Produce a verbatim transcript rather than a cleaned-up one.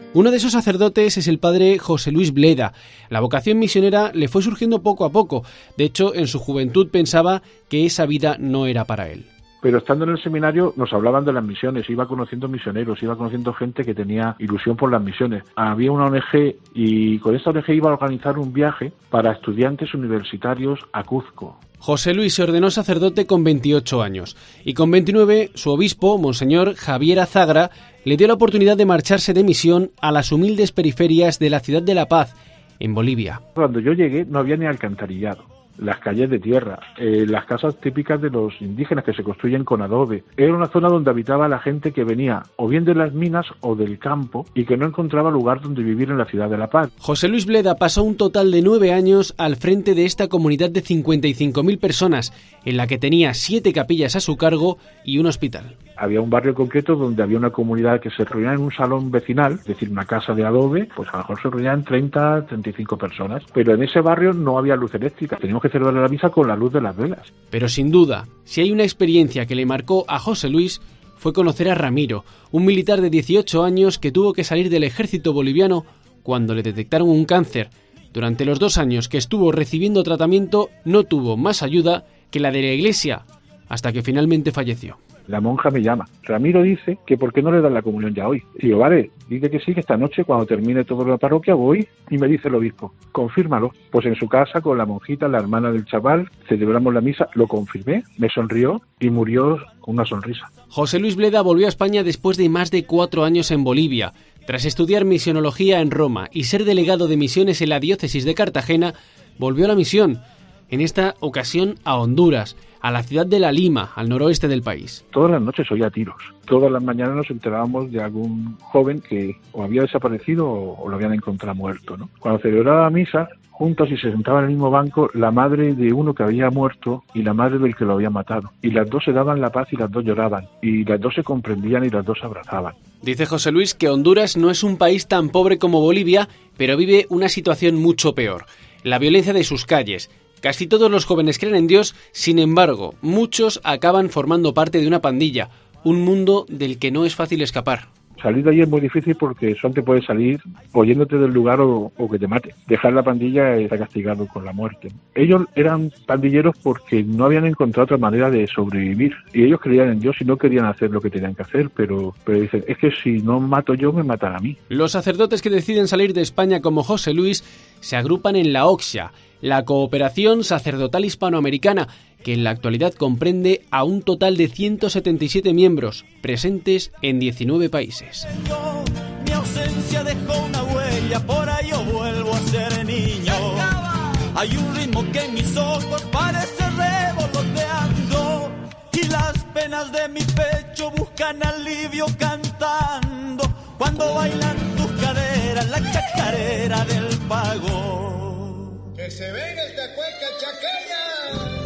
Uno de esos sacerdotes es el padre José Luis Bleda. La vocación misionera le fue surgiendo poco a poco. De hecho, en su juventud pensaba que esa vida no era para él. Pero estando en el seminario nos hablaban de las misiones, iba conociendo misioneros, iba conociendo gente que tenía ilusión por las misiones. Había una O N Ge y con esta O N Ge iba a organizar un viaje para estudiantes universitarios a Cuzco. José Luis se ordenó sacerdote con veintiocho años y con veintinueve su obispo, monseñor Javier Azagra, le dio la oportunidad de marcharse de misión a las humildes periferias de la ciudad de La Paz, en Bolivia. Cuando yo llegué no había ni alcantarillado. Las calles de tierra, eh, las casas típicas de los indígenas que se construyen con adobe. Era una zona donde habitaba la gente que venía o bien de las minas o del campo y que no encontraba lugar donde vivir en la ciudad de La Paz. José Luis Bleda pasó un total de nueve años al frente de esta comunidad de cincuenta y cinco mil personas, en la que tenía siete capillas a su cargo y un hospital. Había un barrio concreto donde había una comunidad que se reunía en un salón vecinal, es decir, una casa de adobe, pues a lo mejor se reunían treinta, treinta y cinco personas. Pero en ese barrio no había luz eléctrica, teníamos que celebrar la misa con la luz de las velas. Pero sin duda, si hay una experiencia que le marcó a José Luis, fue conocer a Ramiro, un militar de dieciocho años que tuvo que salir del ejército boliviano cuando le detectaron un cáncer. Durante los dos años que estuvo recibiendo tratamiento, no tuvo más ayuda que la de la iglesia, hasta que finalmente falleció. La monja me llama. Ramiro dice que ¿por qué no le dan la comunión ya hoy? Digo, vale, dice que sí, que esta noche cuando termine toda la parroquia voy, y me dice el obispo, confírmalo. Pues en su casa con la monjita, la hermana del chaval, celebramos la misa, lo confirmé, me sonrió y murió con una sonrisa. José Luis Bleda volvió a España después de más de cuatro años en Bolivia. Tras estudiar misionología en Roma y ser delegado de misiones en la diócesis de Cartagena, volvió a la misión, en esta ocasión a Honduras, a la ciudad de La Lima, al noroeste del país. Todas las noches oía tiros. Todas las mañanas nos enterábamos de algún joven que o había desaparecido o, o lo habían encontrado muerto, ¿no? Cuando celebraba la misa, juntos y se sentaban en el mismo banco la madre de uno que había muerto y la madre del que lo había matado. Y las dos se daban la paz y las dos lloraban. Y las dos se comprendían y las dos se abrazaban. Dice José Luis que Honduras no es un país tan pobre como Bolivia, pero vive una situación mucho peor. La violencia de sus calles. Casi todos los jóvenes creen en Dios, sin embargo, muchos acaban formando parte de una pandilla, un mundo del que no es fácil escapar. Salir de allí es muy difícil porque solo te puedes salir oyéndote del lugar o, o que te mate. Dejar la pandilla está castigado con la muerte. Ellos eran pandilleros porque no habían encontrado otra manera de sobrevivir. Y ellos creían en Dios y no querían hacer lo que tenían que hacer, pero, pero dicen, es que si no mato yo, me matan a mí. Los sacerdotes que deciden salir de España como José Luis se agrupan en la O C S I A, la Cooperación Sacerdotal Hispanoamericana, que en la actualidad comprende a un total de ciento setenta y siete miembros, presentes en diecinueve países. Mi ausencia dejó una huella, por ahí yo vuelvo a ser niño. Hay un ritmo que en mis ojos parece revoloteando y las penas de mi pecho buscan alivio cantando. Cuando bailan tus caderas, la chacarera del pago. Que se venga esta cueca chaqueña.